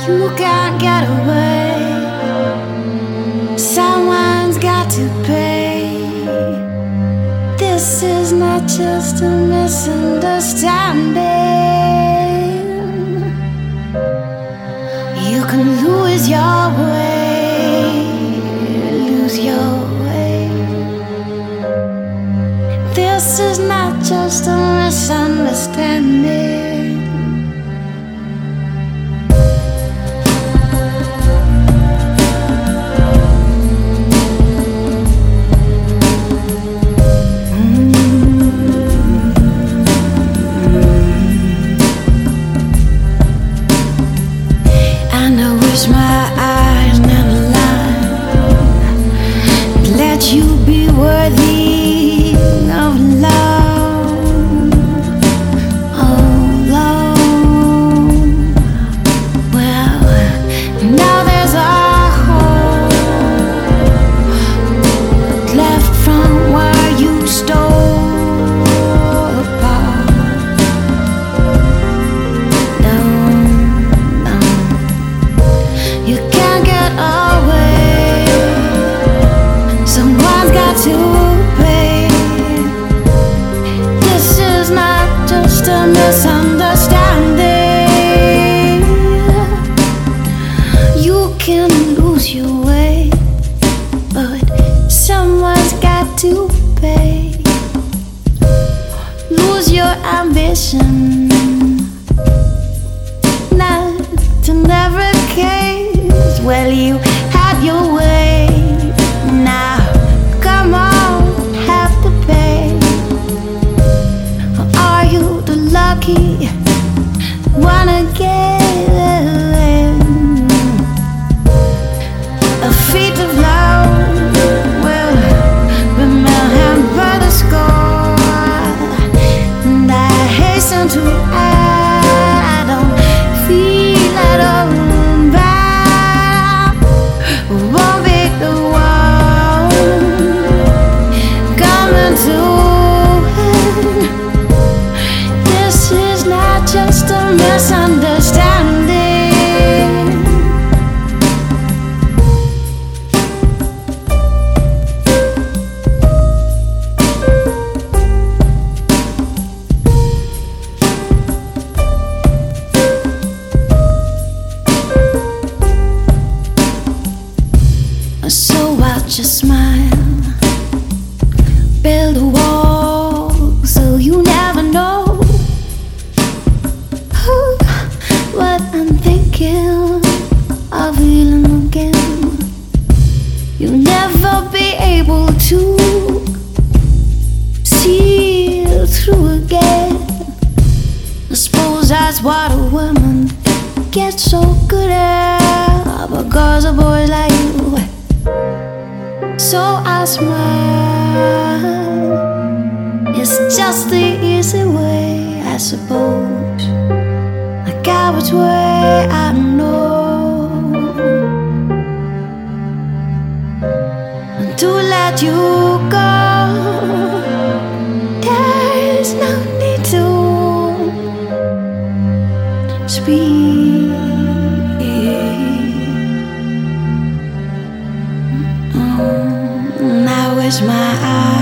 You can't get away. Someone's got to pay. This is not just a misunderstanding. You can lose your way, lose your way. This is not just a misunderstanding. My eyes never lie. Let you be worthy of love. Oh, love. Well, now there's a hole left from where you stole apart. You can't get away. Someone's got to pay. This is not just a misunderstanding. You can lose your way, but someone's got to pay. Lose your ambition, not to never care. Well, you had your way. Now, come on, have to pay. Or are you the lucky one again? A feat of love will remember the score. And I hasten to add, I don't feel at all bad. Won't be the one coming to it. This is not just a misunderstanding. So I'll just smile, build a wall so you never know what I'm thinking of feeling again. You'll never be able to see it through again. I suppose that's what a woman gets so good at, because of boys like you. So I smile. It's just the easy way, I suppose. A coward's way, I know. And to let you go, there's no need to speak. Now is my eye.